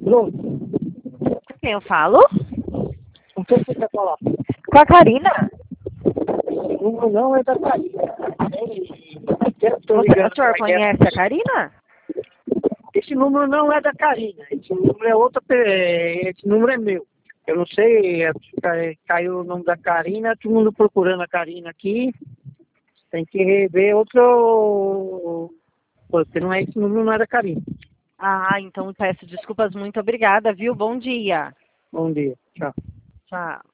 Alô? Com quem eu falo? Com quem você quer falar? Com a Karina. Esse número não é da Karina. O senhor conhece a Karina? Esse número não é da Karina. Esse número é outra. Esse número é meu. Eu não sei, caiu o nome da Karina, todo mundo procurando a Karina aqui. Tem que rever outro. Porque não é esse número, não é da Karina. Ah, então peço desculpas, muito obrigada, viu? Bom dia. Bom dia. Tchau. Tchau.